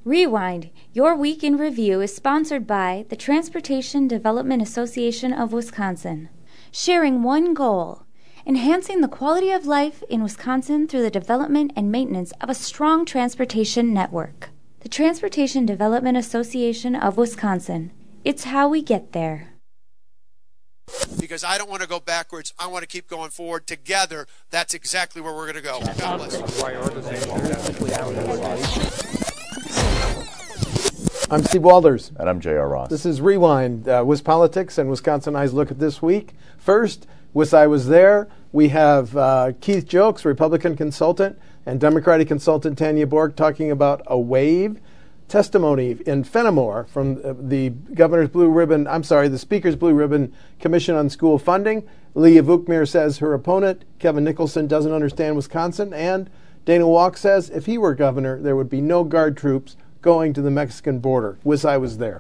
Rewind, your week in review, is sponsored by the Transportation Development Association of Wisconsin. Sharing one goal, enhancing the quality of life in Wisconsin through the development and maintenance of a strong transportation network. The Transportation Development Association of Wisconsin. It's how we get there. Because I don't want to go backwards. I want to keep going forward. Together, that's exactly where we're going to go. God bless. I'm Steve Walders. And I'm J.R. Ross. This is Rewind, WisPolitics and Wisconsinites Look at This Week. First, I Was There. We have Keith Jokes, Republican consultant, and Democratic consultant Tanya Borg talking about a wave testimony in Fenimore from the Speaker's Blue Ribbon Commission on School Funding. Leah Vukmir says her opponent, Kevin Nicholson, doesn't understand Wisconsin, and Dana Walk says if he were governor, there would be no guard troops going to the Mexican border. I was there.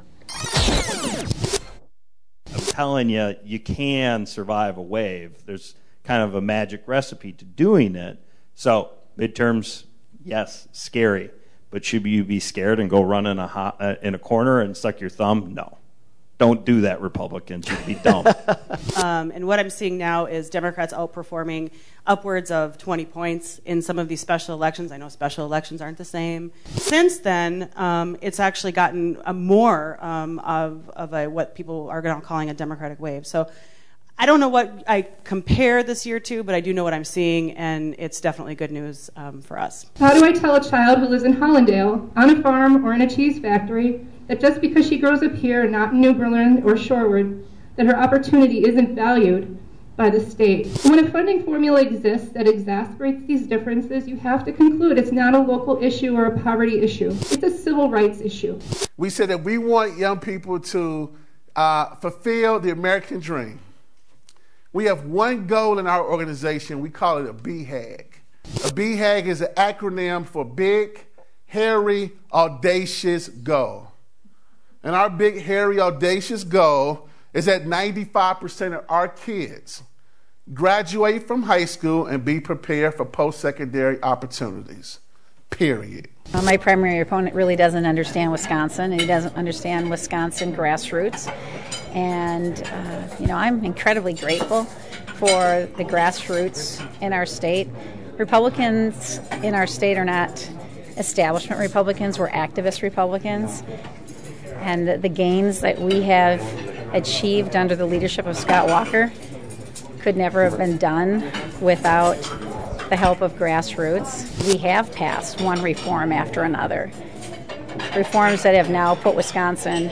I'm telling you, you can survive a wave. There's kind of a magic recipe to doing it. So midterms, yes, scary. But should you be scared and go run in a corner and suck your thumb? No. Don't do that, Republicans. You'd be dumb. And what I'm seeing now is Democrats outperforming upwards of 20 points in some of these special elections. I know special elections aren't the same. Since then, it's actually gotten more of what people are now calling a Democratic wave. So I don't know what I compare this year to, but I do know what I'm seeing, and it's definitely good news for us. How do I tell a child who lives in Hollandale, on a farm or in a cheese factory, that just because she grows up here, not in New Berlin or Shorewood, that her opportunity isn't valued by the state? When a funding formula exists that exasperates these differences, you have to conclude it's not a local issue or a poverty issue. It's a civil rights issue. We said that we want young people to fulfill the American dream. We have one goal in our organization. We call it a BHAG. A BHAG is an acronym for Big, Hairy, Audacious Goal. And our big, hairy, audacious goal is that 95% of our kids graduate from high school and be prepared for post-secondary opportunities, period. My primary opponent really doesn't understand Wisconsin, and he doesn't understand Wisconsin grassroots. And, I'm incredibly grateful for the grassroots in our state. Republicans in our state are not establishment Republicans, we're activist Republicans. And the gains that we have achieved under the leadership of Scott Walker could never have been done without the help of grassroots. We have passed one reform after another. Reforms that have now put Wisconsin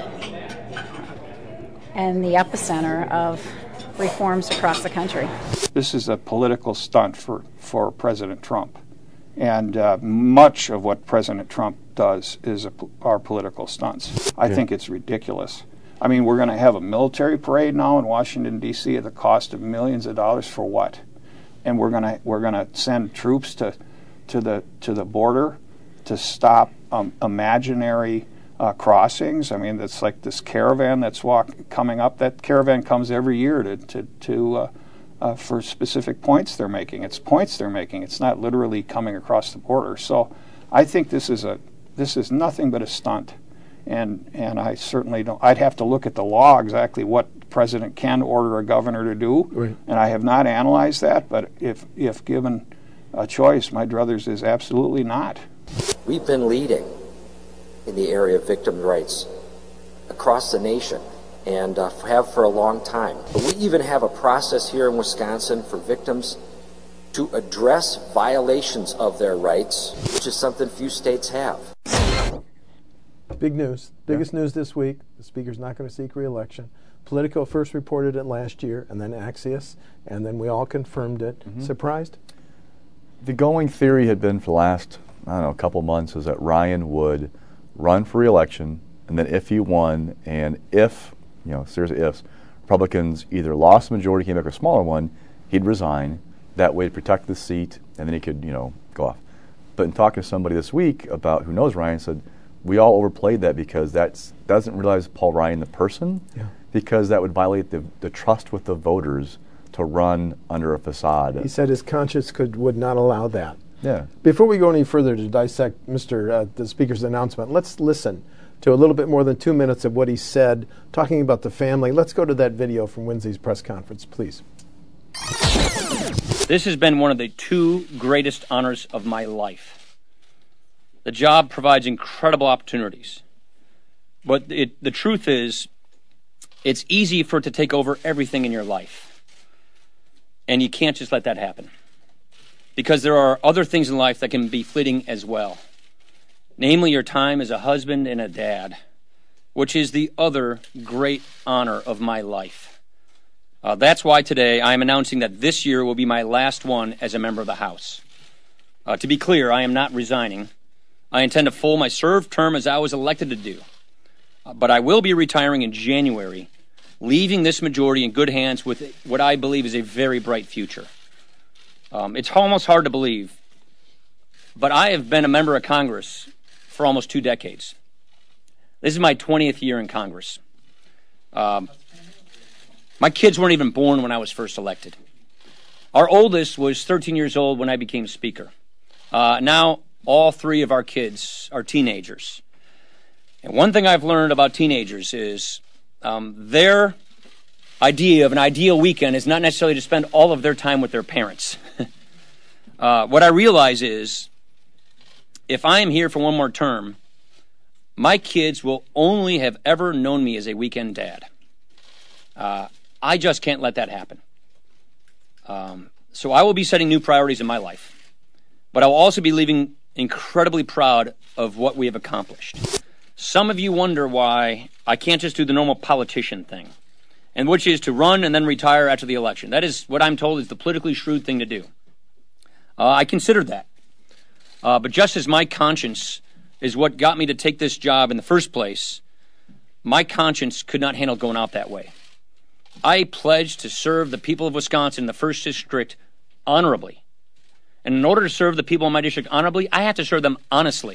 in the epicenter of reforms across the country. This is a political stunt for President Trump. And much of what President Trump does are political stunts. I think it's ridiculous. I mean, we're going to have a military parade now in Washington, D.C. at the cost of millions of dollars for what? And we're going to send troops to the border to stop imaginary crossings. I mean, it's like this caravan that's coming up. That caravan comes every year for specific points they're making. It's points they're making. It's not literally coming across the border. So I think this is nothing but a stunt. And I certainly don't. I'd have to look at the law exactly what the president can order a governor to do. Right. And I have not analyzed that. But if given a choice, my druthers is absolutely not. We've been leading in the area of victim rights across the nation, and have for a long time. But we even have a process here in Wisconsin for victims to address violations of their rights, which is something few states have. Big news. Biggest news this week. The Speaker's not going to seek re-election. Politico first reported it last year, and then Axios, and then we all confirmed it. Mm-hmm. Surprised? The going theory had been for the last, couple months, is that Ryan would run for re-election, and then if he won, and if, seriously ifs, Republicans either lost the majority, came back with a smaller one, he'd resign. That way to protect the seat, and then he could, go off. But in talking to somebody this week about who knows Ryan, said, we all overplayed that because that doesn't realize Paul Ryan the person, because that would violate the trust with the voters to run under a facade. He said his conscience would not allow that. Yeah. Before we go any further to dissect the Speaker's announcement, let's listen to a little bit more than 2 minutes of what he said, talking about the family. Let's go to that video from Wednesday's press conference, please. This has been one of the 2 greatest honors of my life. The job provides incredible opportunities. But the truth is, it's easy for it to take over everything in your life. And you can't just let that happen. Because there are other things in life that can be fleeting as well. Namely, your time as a husband and a dad, which is the other great honor of my life. That's why today I am announcing that this year will be my last one as a member of the House. To be clear, I am not resigning. I intend to full my served term as I was elected to do. But I will be retiring in January, leaving this majority in good hands with what I believe is a very bright future. It's almost hard to believe, but I have been a member of Congress for almost 2 decades. This is my 20th year in Congress. My kids weren't even born when I was first elected. Our oldest was 13 years old when I became Speaker. Now, all 3 of our kids are teenagers. And one thing I've learned about teenagers is their idea of an ideal weekend is not necessarily to spend all of their time with their parents. What I realize is, if I am here for one more term, my kids will only have ever known me as a weekend dad. I just can't let that happen. So I will be setting new priorities in my life. But I will also be leaving incredibly proud of what we have accomplished. Some of you wonder why I can't just do the normal politician thing, and which is to run and then retire after the election. That is what I'm told is the politically shrewd thing to do. I considered that. But just as my conscience is what got me to take this job in the first place, my conscience could not handle going out that way. I pledged to serve the people of Wisconsin in the 1st District honorably. And in order to serve the people in my district honorably, I have to serve them honestly.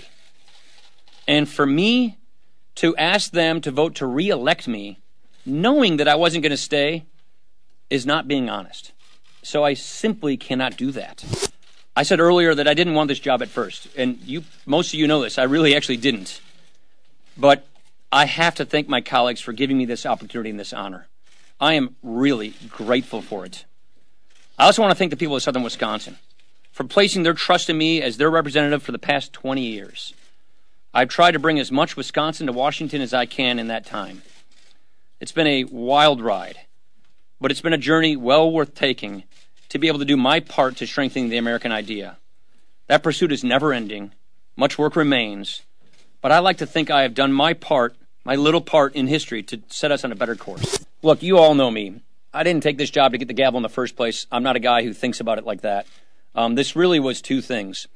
And for me to ask them to vote to re-elect me, knowing that I wasn't going to stay, is not being honest. So I simply cannot do that. I said earlier that I didn't want this job at first, and most of you know this. I really actually didn't. But I have to thank my colleagues for giving me this opportunity and this honor. I am really grateful for it. I also want to thank the people of Southern Wisconsin for placing their trust in me as their representative for the past 20 years. I've tried to bring as much Wisconsin to Washington as I can in that time. It's been a wild ride, but it's been a journey well worth taking to be able to do my part to strengthen the American idea. That pursuit is never ending. Much work remains, but I like to think I have done my part, my little part in history to set us on a better course. Look, you all know me. I didn't take this job to get the gavel in the first place. I'm not a guy who thinks about it like that. This really was 2 things.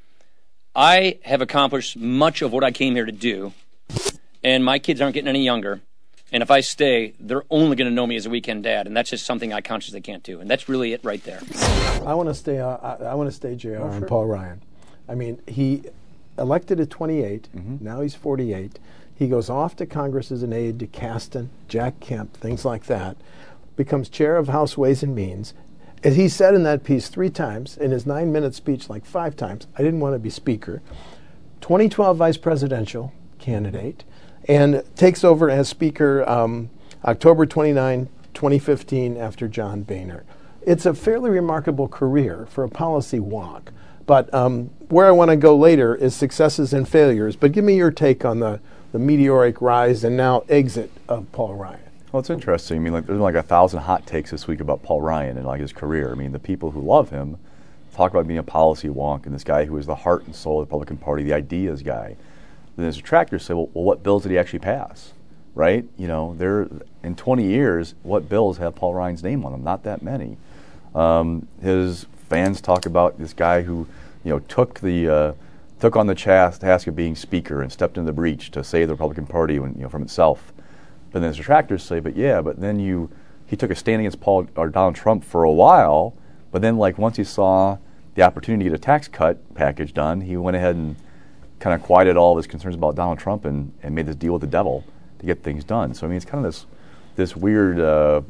I have accomplished much of what I came here to do, and my kids aren't getting any younger. And if I stay, they're only going to know me as a weekend dad, and that's just something I consciously can't do. And that's really it right there. I want to stay. I want to stay, JR, on Paul Ryan. I mean, he elected at 28. Now he's 48. He goes off to Congress as an aide to Kasten, Jack Kemp, things like that. Becomes chair of House Ways and Means. As he said in that piece 3 times, in his 9-minute speech like 5 times, I didn't want to be Speaker. 2012 vice presidential candidate, and takes over as Speaker October 29, 2015, after John Boehner. It's a fairly remarkable career for a policy wonk. But where I want to go later is successes and failures. But give me your take on the meteoric rise and now exit of Paul Ryan. Well, it's interesting. I mean, there's like 1,000 hot takes this week about Paul Ryan and his career. I mean, the people who love him talk about being a policy wonk and this guy who is the heart and soul of the Republican Party, the ideas guy. Then his detractors say, well, what bills did he actually pass? Right? In 20 years, what bills have Paul Ryan's name on them? Not that many. His fans talk about this guy who, took on the task of being Speaker and stepped into the breach to save the Republican Party from itself. But then his detractors say, but then he took a stand against Donald Trump for a while, but then once he saw the opportunity to get a tax cut package done, he went ahead and kind of quieted all of his concerns about Donald Trump and made this deal with the devil to get things done. So I mean, it's kind of this weird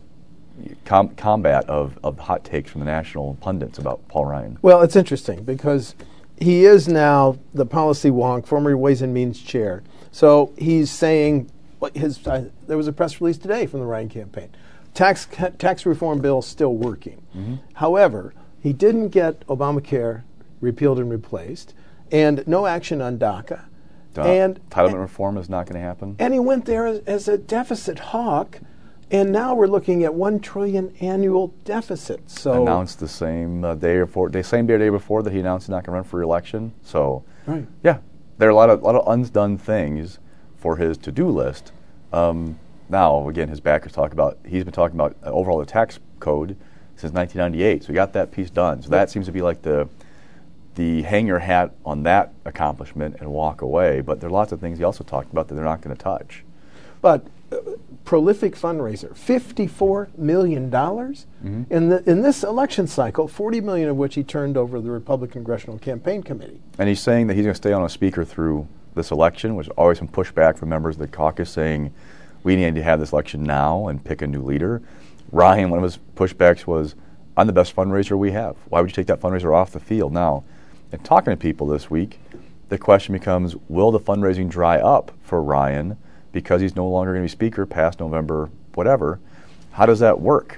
combat of hot takes from the national pundits about Paul Ryan. Well, it's interesting because he is now the policy wonk, former Ways and Means chair. So he's saying, there was a press release today from the Ryan campaign. Tax reform bill still working. Mm-hmm. However, he didn't get Obamacare repealed and replaced, and no action on DACA. Entitlement reform is not going to happen. And he went there as a deficit hawk, and now we're looking at $1 trillion annual deficit. So announced the same day or day before that he announced he's not going to run for re-election. So right. Yeah, there are a lot of undone things for his to-do list. Now, again, his backers he's been talking about overall the tax code since 1998. So he got that piece done. So that seems to be like the hang your hat on that accomplishment and walk away. But there are lots of things he also talked about that they're not going to touch. But prolific fundraiser, $54 million Mm-hmm. in this election cycle, $40 million of which he turned over to the Republican Congressional Campaign Committee. And he's saying that he's going to stay on as speaker through this election, which is always some pushback from members of the caucus saying we need to have this election now and pick a new leader. Ryan, one of his pushbacks was, I'm the best fundraiser we have. Why would you take that fundraiser off the field now? And talking to people this week, the question becomes, will the fundraising dry up for Ryan because he's no longer going to be speaker past November, whatever? How does that work?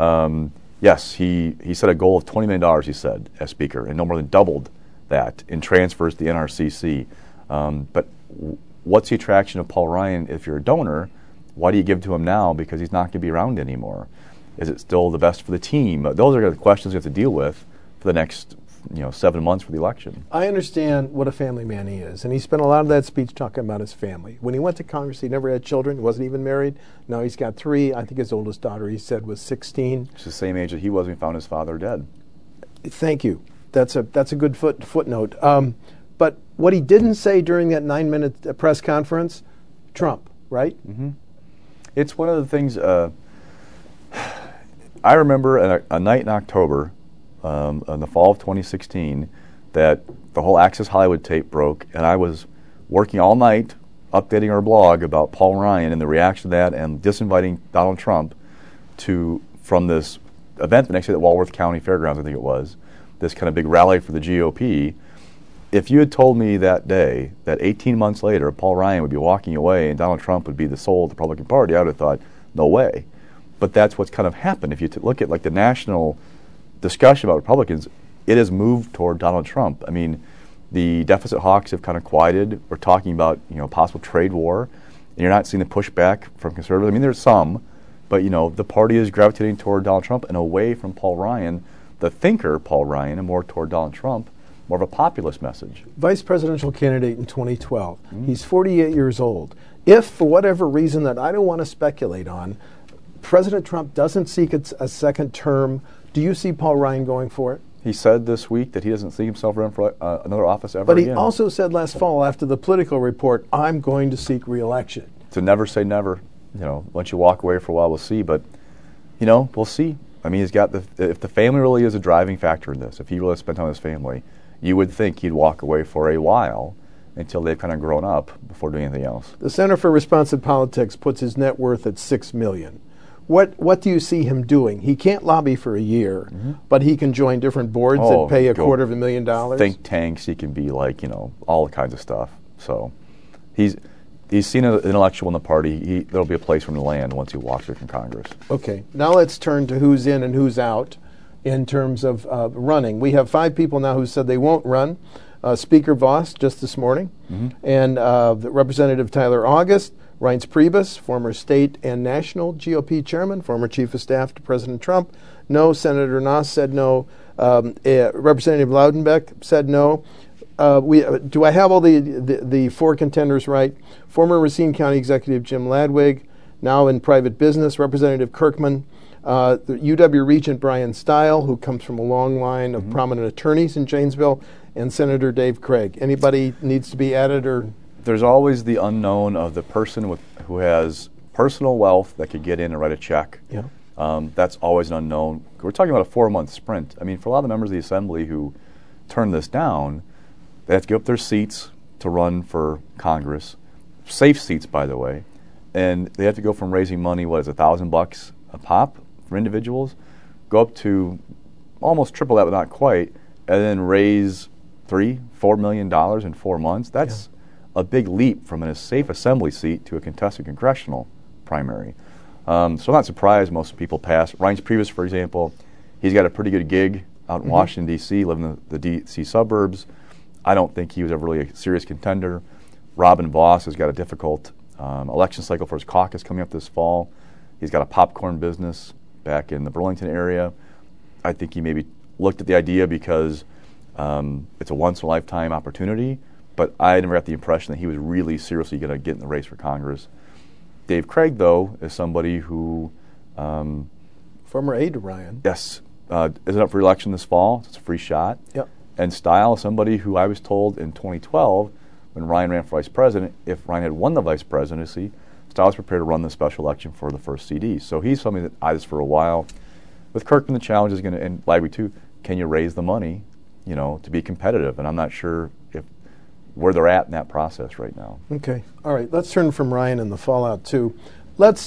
Yes, he set a goal of $20 million, he said, as speaker, and no more than doubled that in transfers to the NRCC. But what's the attraction of Paul Ryan if you're a donor? Why do you give to him now? Because he's not going to be around anymore. Is it still the best for the team? Those are the questions you have to deal with for the next 7 months for the election. I understand what a family man he is, and he spent a lot of that speech talking about his family. When he went to Congress, he never had children. He wasn't even married. Now he's got 3. I think his oldest daughter, he said, was 16. It's the same age that he was when he found his father dead. Thank you. That's a good footnote. But what he didn't say during that 9-minute press conference, Trump, right? Mm-hmm. It's one of the things. I remember a night in October, in the fall of 2016, that the whole Access Hollywood tape broke, and I was working all night updating our blog about Paul Ryan and the reaction to that and disinviting Donald Trump from this event the next day at Walworth County Fairgrounds, I think it was, this kind of big rally for the GOP. If you had told me that day that 18 months later Paul Ryan would be walking away and Donald Trump would be the soul of the Republican Party, I would have thought, no way. But that's what's kind of happened. If you look at like the national discussion about Republicans, it has moved toward Donald Trump. I mean, the deficit hawks have kind of quieted. We're talking about possible trade war, and you're not seeing the pushback from conservatives. I mean, there's some, but the party is gravitating toward Donald Trump and away from Paul Ryan, the thinker Paul Ryan, and more toward Donald Trump. More of a populist message. Vice presidential candidate in 2012. Mm-hmm. He's 48 years old. If, for whatever reason that I don't want to speculate on, President Trump doesn't seek a second term, do you see Paul Ryan going for it? He said this week that he doesn't see himself running for another office ever again. But he also said last fall after the Politico report, I'm going to seek re-election. To never say never. Once you walk away for a while, we'll see. But, we'll see. I mean, he's got if the family really is a driving factor in this, if he really spent time with his family, you would think he'd walk away for a while until they've kind of grown up before doing anything else. The Center for Responsive Politics puts his net worth at $6 million. What do you see him doing? He can't lobby for a year, mm-hmm. but he can join different boards that pay $250,000. Think tanks. He can be like all kinds of stuff. So he's seen an intellectual in the party. There'll be a place for him to land once he walks away from Congress. Okay, now let's turn to who's in and who's out. In terms of running, we have 5 people now who said they won't run. Speaker Vos just this morning, mm-hmm. and Representative Tyler August, Reince Priebus, former state and national GOP chairman, former chief of staff to President Trump. No. Senator Noss said no. Representative Loudenbeck said no. Do I have all the 4 contenders right? Former Racine County Executive Jim Ladwig, now in private business, Representative Kirkman. The UW Regent Brian Stile, who comes from a long line of mm-hmm. prominent attorneys in Janesville, and Senator Dave Craig. Anybody needs to be added? Or there's always the unknown of the person who has personal wealth that could get in and write a check. Yeah. That's always an unknown. We're talking about a 4-month sprint. I mean, for a lot of the members of the Assembly who turn this down, they have to give up their seats to run for Congress, safe seats, by the way, and they have to go from raising money, $1,000 a pop for individuals, go up to almost triple that, but not quite, and then raise $4 million in 4 months. That's a big leap from a safe assembly seat to a contested congressional primary. So I'm not surprised most people pass. Reince Priebus, for example, he's got a pretty good gig out in Washington, D.C., living in the D.C. suburbs. I don't think he was ever really a serious contender. Robin Vos has got a difficult election cycle for his caucus coming up this fall. He's got a popcorn business back in the Burlington area. I think he maybe looked at the idea because it's a once-in-a-lifetime opportunity, but I never got the impression that he was really seriously going to get in the race for Congress. Dave Craig, though, is somebody who... former aide to Ryan. Yes. Isn't up for election this fall. It's a free shot. Yep. And Style is somebody who I was told in 2012, when Ryan ran for vice president, if Ryan had won the vice presidency, Style was prepared to run the special election for the first CD. So he's somebody that eyes for a while. With Kirkman, the challenge is going to, and Lagway too, can you raise the money, to be competitive? And I'm not sure where they're at in that process right now. Okay. All right. Let's turn from Ryan and the fallout too. Let's.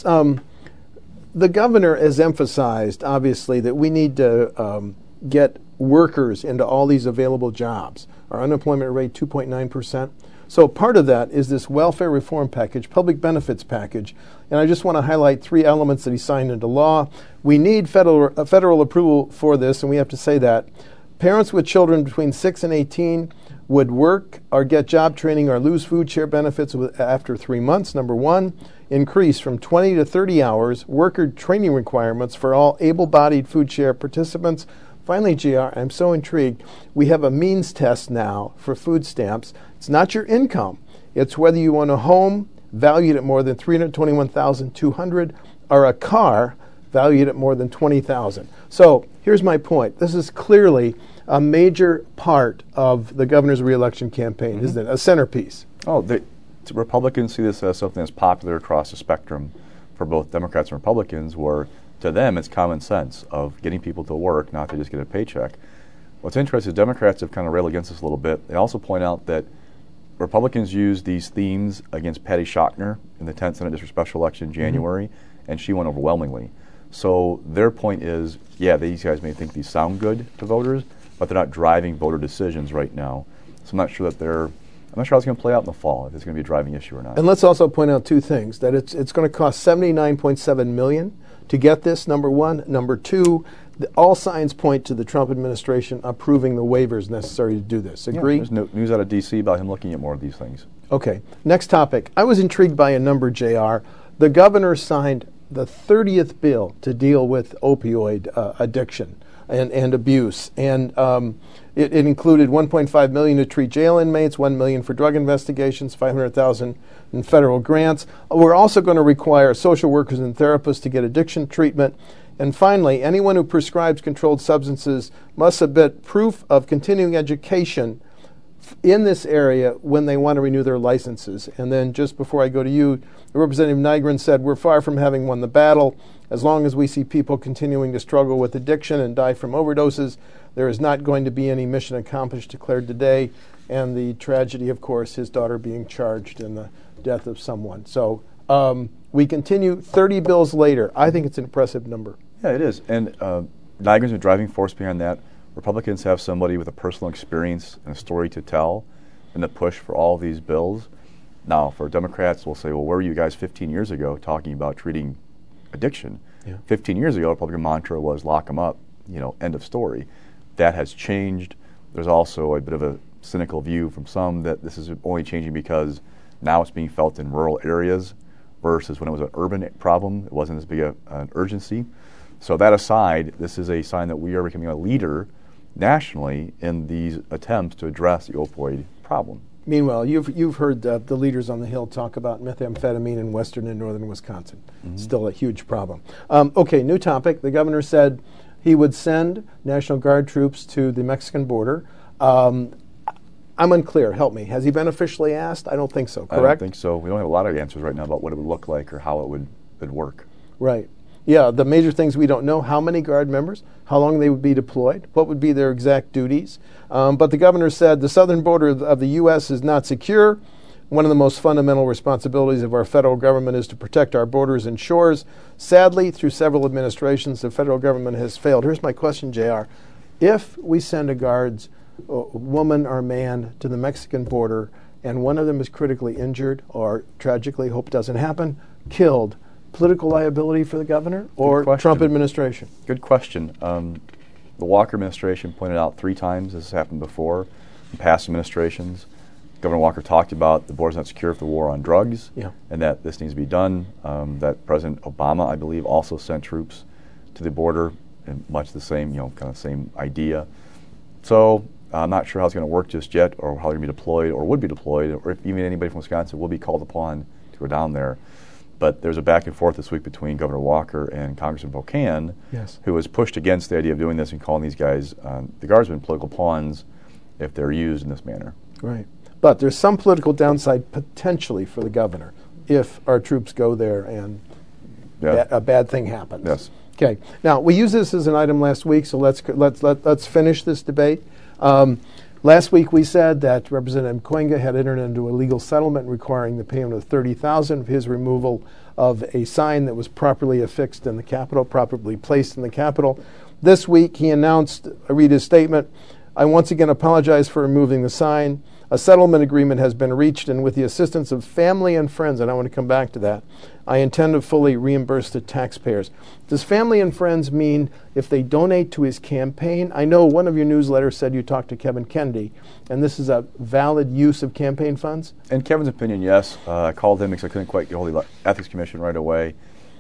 The governor has emphasized, obviously, that we need to get workers into all these available jobs. Our unemployment rate 2.9%. So part of that is this welfare reform package, public benefits package, and I just want to highlight 3 elements that he signed into law. We need federal approval for this, and we have to say that. Parents with children between 6 and 18 would work or get job training or lose food share benefits after 3 months, number one. Increase from 20 to 30 hours worker training requirements for all able-bodied food share participants. Finally, JR, I'm so intrigued. We have a means test now for food stamps. It's not your income. It's whether you own a home valued at more than $321,200 or a car valued at more than $20,000. So here's my point. This is clearly a major part of the governor's reelection campaign, isn't it? A centerpiece. Oh, Republicans see this as something that's popular across the spectrum for both Democrats and Republicans, where to them it's common sense of getting people to work, not to just get a paycheck. What's interesting is Democrats have kind of railed against this a little bit. They also point out that Republicans used these themes against Patty Schochner in the 10th Senate District Special Election in January, and she won overwhelmingly. So their point is, yeah, these guys may think these sound good to voters, but they're not driving voter decisions right now. So I'm not sure how it's going to play out in the fall, if it's going to be a driving issue or not. And let's also point out 2 things, that it's going to cost $79.7 million to get this, number one. Number two, all signs point to the Trump administration approving the waivers necessary to do this. Agree? Yeah, there's news out of D.C. about him looking at more of these things. Okay. Next topic. I was intrigued by a number, JR. The governor signed the 30th bill to deal with opioid addiction and abuse. And it included $1.5 million to treat jail inmates, $1 million for drug investigations, $500,000 in federal grants. We're also going to require social workers and therapists to get addiction treatment. And finally, anyone who prescribes controlled substances must submit proof of continuing education in this area when they want to renew their licenses. And then just before I go to you, Representative Nygren said, we're far from having won the battle. As long as we see people continuing to struggle with addiction and die from overdoses, there is not going to be any mission accomplished declared today. And the tragedy, of course, his daughter being charged in the death of someone. So we continue 30 bills later. I think it's an impressive number. Yeah, it is. And Nygren's a driving force behind that. Republicans have somebody with a personal experience and a story to tell in the push for all of these bills. Now, for Democrats, we'll say, well, where were you guys 15 years ago talking about treating addiction? Yeah. 15 years ago, Republican mantra was lock them up, end of story. That has changed. There's also a bit of a cynical view from some that this is only changing because now it's being felt in rural areas versus when it was an urban problem. It wasn't as big an urgency. So that aside, this is a sign that we are becoming a leader nationally in these attempts to address the opioid problem. Meanwhile, you've heard the leaders on the Hill talk about methamphetamine in western and northern Wisconsin. Still a huge problem. Okay, new topic. The governor said he would send National Guard troops to the Mexican border. I'm unclear. Help me. Has he been officially asked? I don't think so, correct? I don't think so. We don't have a lot of answers right now about what it would look like or how it would work. Right. Yeah, the major things we don't know: how many Guard members, how long they would be deployed, what would be their exact duties. But the governor said the southern border of the U.S. is not secure. One of the most fundamental responsibilities of our federal government is to protect our borders and shores. Sadly, through several administrations, the federal government has failed. Here's my question, JR. If we send a Guards woman or man to the Mexican border, and one of them is critically injured or tragically, hope doesn't happen, killed, political liability for the governor or Trump administration? Good question. The Walker administration pointed out 3 times this has happened before in past administrations. Governor Walker talked about the border's not secure for the war on drugs, and that this needs to be done. That President Obama, I believe, also sent troops to the border, and much the same, kind of same idea. So I'm not sure how it's going to work just yet, or how they're going to be deployed, or would be deployed, or if even anybody from Wisconsin will be called upon to go down there. But there's a back and forth this week between Governor Walker and Congressman Pocan, who has pushed against the idea of doing this and calling these guys, the Guardsmen, political pawns if they're used in this manner. Right. But there's some political downside potentially for the governor if our troops go there and a bad thing happens. Yes. Okay. Now, we used this as an item last week, so let's finish this debate. Last week we said that Representative Mkwega had entered into a legal settlement requiring the payment of $30,000 of his removal of a sign that was properly affixed in the Capitol, properly placed in the Capitol. This week he announced, I read his statement, "I once again apologize for removing the sign. A settlement agreement has been reached, and with the assistance of family and friends," and I want to come back to that, "I intend to fully reimburse the taxpayers." Does family and friends mean if they donate to his campaign? I know one of your newsletters said you talked to Kevin Kennedy, and this is a valid use of campaign funds? In Kevin's opinion, yes. I called him because I couldn't quite get hold of the Ethics Commission right away.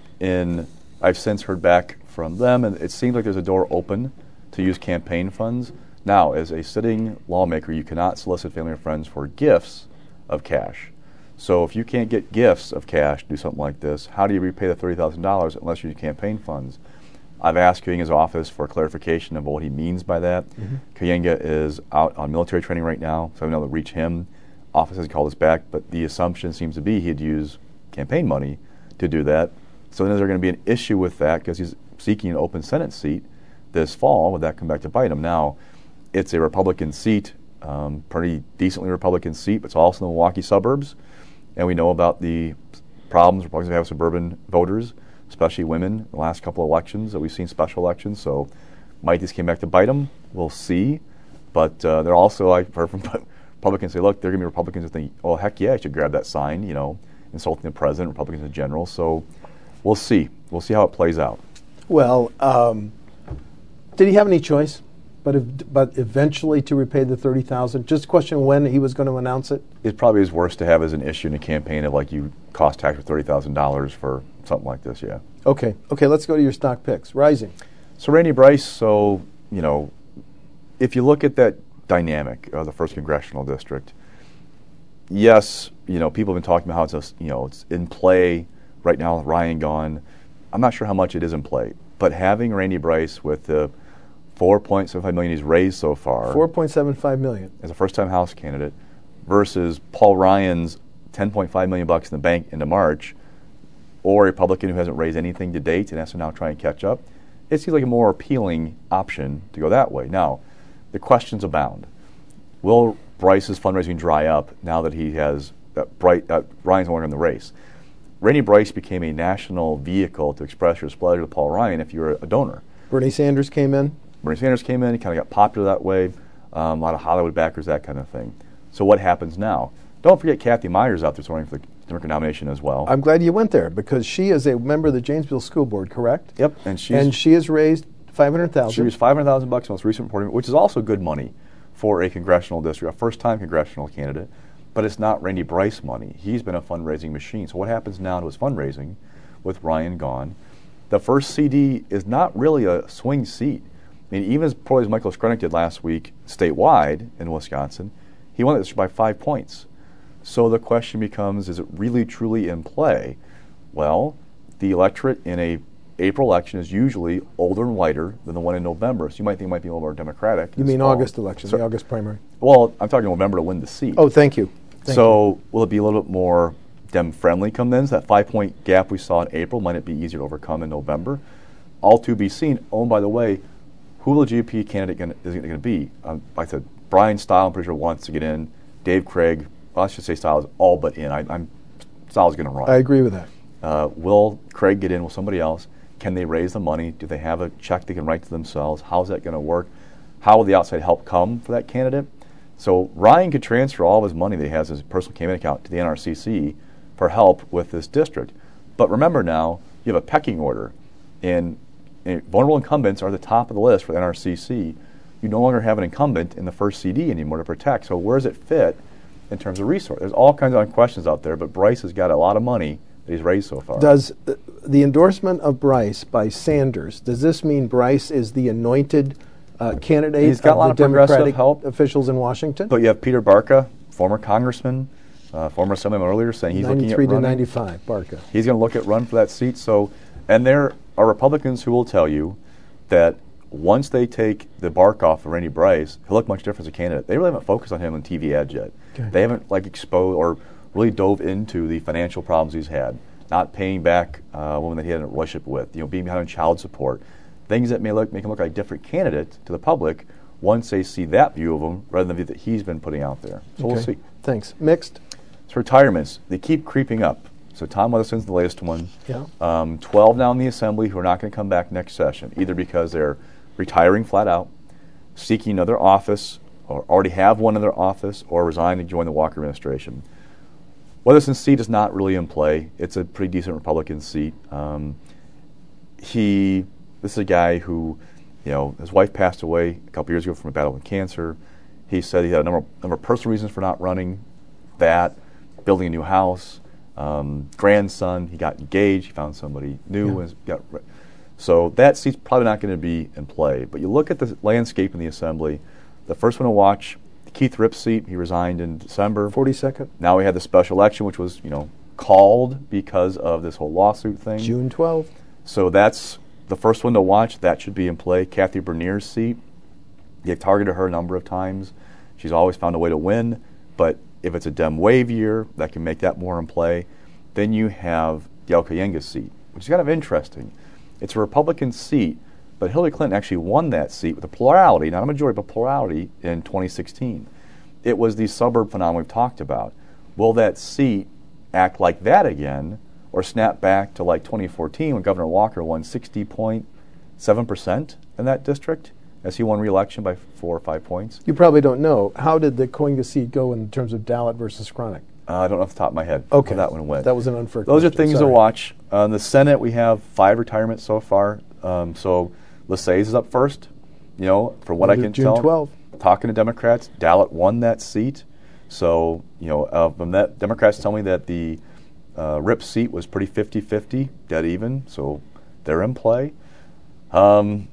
I've since heard back from them, and it seems like there's a door open to use campaign funds. Now, as a sitting lawmaker, you cannot solicit family or friends for gifts of cash. So if you can't get gifts of cash to do something like this, how do you repay the $30,000 unless you use campaign funds? I've asked Kayenga's office for clarification of what he means by that. Kayenga is out on military training right now, so I've been able to reach him. Office hasn't called us back, but the assumption seems to be he'd use campaign money to do that. So then is there going to be an issue with that because he's seeking an open Senate seat this fall? Would that come back to bite him? Now, it's a Republican seat, pretty decently Republican seat, but it's also in the Milwaukee suburbs. And we know about the problems Republicans have with suburban voters, especially women, in the last couple of elections that we've seen, special elections. So might this came back to bite them? We'll see. But they're also, I've heard from Republicans say, look, they're going to be Republicans that think, oh, heck yeah, I should grab that sign, insulting the president, Republicans in general. So we'll see. We'll see how it plays out. Well, did he have any choice? But eventually to repay the $30,000. Just a question when he was going to announce it. It probably is worse to have as an issue in a campaign of like you cost tax for $30,000 for something like this. Yeah. Okay. Let's go to your stock picks. Rising. So Randy Bryce. If you look at that dynamic of the first congressional district, yes, people have been talking about how it's in play right now with Ryan gone. I'm not sure how much it is in play, but having Randy Bryce with the $4.75 million he's raised so far. $4.75 million. As a first-time House candidate versus Paul Ryan's $10.5 million in the bank into March, or a Republican who hasn't raised anything to date and has to now try and catch up. It seems like a more appealing option to go that way. Now, the questions abound. Will Bryce's fundraising dry up now that he has Ryan's no longer in the race? Randy Bryce became a national vehicle to express your displeasure to Paul Ryan if you're a donor. Bernie Sanders came in. He kind of got popular that way. A lot of Hollywood backers, that kind of thing. So what happens now? Don't forget Kathy Myers out there running for the Democratic nomination as well. I'm glad you went there because she is a member of the Janesville School Board, correct? Yep. And she has raised $500,000. She raised $500,000 most recent reporting, which is also good money for a congressional district, a first-time congressional candidate. But it's not Randy Bryce money. He's been a fundraising machine. So what happens now to his fundraising with Ryan gone? The first CD is not really a swing seat. I mean, even as poorly as Michael Skrenick did last week statewide in Wisconsin, he won this by 5 points. So the question becomes, is it really truly in play? Well, the electorate in a April election is usually older and whiter than the one in November. So you might think it might be a little more Democratic. You mean August election, the August primary? Well, I'm talking November to win the seat. Oh, thank you. Will it be a little bit more Dem-friendly come then? So that 5-point gap we saw in April, might it be easier to overcome in November? All to be seen. Oh, and by the way, who will the GOP candidate is going to be? Like I said, Brian Stile, I'm pretty sure, wants to get in. Dave Craig, well, I should say Stile is all but in. Stile's going to run. I agree with that. Will Craig get in with somebody else? Can they raise the money? Do they have a check they can write to themselves? How's that going to work? how will the outside help come for that candidate? So Ryan could transfer all of his money that he has in his personal campaign account to the NRCC for help with this district. But remember now, you have a pecking order, and vulnerable incumbents are at the top of the list for the NRCC. You no longer have an incumbent in the first CD anymore to protect. So where does it fit in terms of resource? There's all kinds of questions out there, but Bryce has got a lot of money that he's raised so far. Does the endorsement of Bryce by Sanders, does this mean Bryce is the anointed candidate He's got a lot of Democratic help. officials in Washington? But you have Peter Barca, former congressman, former assemblyman earlier, saying he's looking at running. 93 to 95, Barca. He's going to look at run for that seat. So, and there are Republicans who will tell you that once they take the bark off of Randy Bryce, he'll look much different as a candidate. They really haven't focused on him on TV ads yet. Okay. They haven't exposed or really dove into the financial problems he's had, not paying back a woman that he had a relationship with, being behind on child support, things that make him look like a different candidate to the public once they see that view of him rather than the view that he's been putting out there. So we'll see. Thanks. Mixed? So retirements, they keep creeping up. So Tom Weatherston's the latest one. Yeah. 12 now in the Assembly who are not going to come back next session, either because they're retiring flat out, seeking another office, or already have one in their office, or resign to join the Walker administration. Weatherston's seat is not really in play. It's a pretty decent Republican seat. This is a guy who, his wife passed away a couple years ago from a battle with cancer. He said he had a number of personal reasons for not running that, building a new house, grandson, he got engaged, he found somebody new. Yeah. So that seat's probably not going to be in play. But you look at the landscape in the Assembly, the first one to watch, the Keith Ripp seat, he resigned in December. 42nd. Now we had the special election, which was, called because of this whole lawsuit thing. June 12th. So that's the first one to watch. That should be in play. Kathy Bernier's seat, they've targeted her a number of times. She's always found a way to win. But if it's a Dem wave year, that can make that more in play. Then you have the El Kayenga seat, which is kind of interesting. It's a Republican seat, but Hillary Clinton actually won that seat with a plurality, not a majority, but plurality in 2016. It was the suburb phenomenon we've talked about. Will that seat act like that again, or snap back to like 2014 when Governor Walker won 60.7% in that district as he won re-election by 4 or 5 points? You probably don't know. How did the Kayenga seat go in terms of Dalit versus Chronic? I don't know off the top of my head. Okay. How that one went. That was an unfair Those question. are things to watch. In the Senate, we have 5 retirements so far. So Lesage is up first. For what I can June tell, 12th. Talking to Democrats, Dalit won that seat. So, from that, Democrats tell me that the Ripp seat was pretty 50-50, dead even. So they're in play. That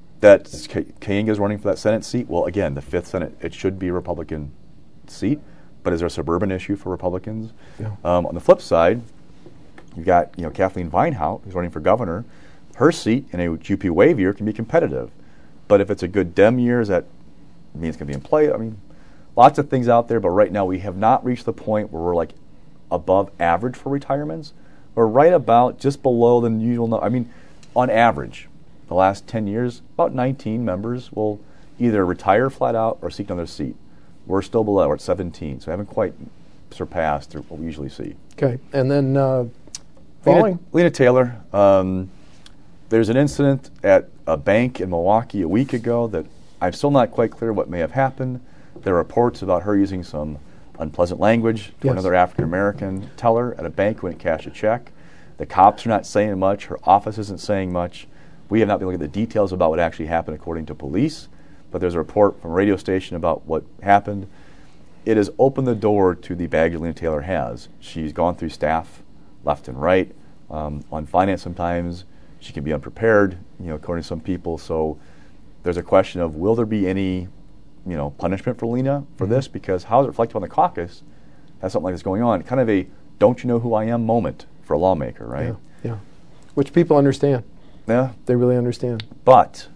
Kayenga is running for that Senate seat. Well, again, the 5th Senate, it should be a Republican seat. But is there a suburban issue for Republicans? Yeah. On the flip side, you've got Kathleen Vinehout, who's running for governor. Her seat in a UP wave year can be competitive. But if it's a good Dem year, does that mean it's going to be in play? I mean, lots of things out there, but right now we have not reached the point where we're above average for retirements. We're right about just below the usual number. I mean, on average, the last 10 years, about 19 members will either retire flat out or seek another seat. We're still below. We're at 17, so we haven't quite surpassed what we usually see. Okay, and then following? Lena Taylor. There's an incident at a bank in Milwaukee a week ago that I'm still not quite clear what may have happened. There are reports about her using some unpleasant language to another African-American teller at a bank who went to cash a check. The cops are not saying much. Her office isn't saying much. We have not been looking at the details about what actually happened according to police. But there's a report from a radio station about what happened. It has opened the door to the baggage Lena Taylor has. She's gone through staff left and right. On finance sometimes she can be unprepared, according to some people. So there's a question of will there be any, punishment for Lena for this? Because how is it reflected on the caucus? Has something like this going on? Kind of a don't you know who I am moment for a lawmaker, right? Yeah. Which people understand. Yeah. They really understand. But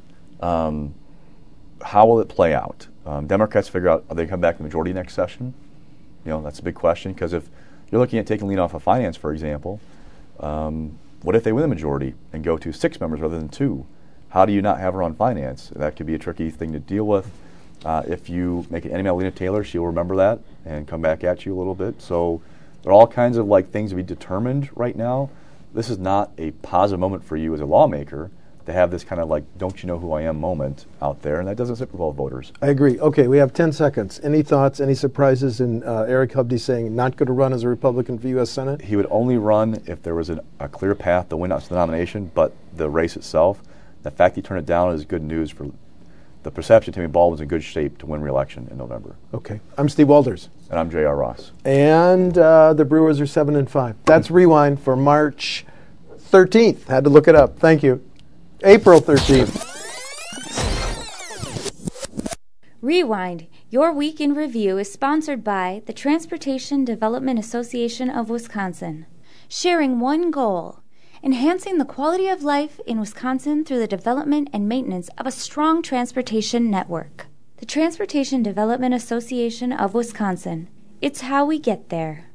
how will it play out? Democrats figure out, are they come back to the majority next session? That's a big question, because if you're looking at taking Lena off of finance, for example, what if they win the majority and go to 6 members rather than 2? How do you not have her on finance? That could be a tricky thing to deal with. If you make an enemy out of Lena Taylor, she'll remember that and come back at you a little bit. So there are all kinds of things to be determined right now. This is not a positive moment for you as a lawmaker. to have this kind of like, don't you know who I am moment out there, and that doesn't sit well with voters. I agree. Okay, we have 10 seconds. Any thoughts, any surprises in Eric Hovde saying not going to run as a Republican for U.S. Senate? He would only run if there was a clear path to win out to the nomination, but the race itself, the fact he turned it down is good news for the perception Timmy Baldwin's in good shape to win re-election in November. Okay. I'm Steve Walters. And I'm J.R. Ross. And the Brewers are 7-5. That's Rewind for March 13th. Had to look it up. Thank you. April 13th. Rewind, your week in review, is sponsored by the Transportation Development Association of Wisconsin. Sharing one goal: enhancing the quality of life in Wisconsin through the development and maintenance of a strong transportation network. The Transportation Development Association of Wisconsin. It's how we get there.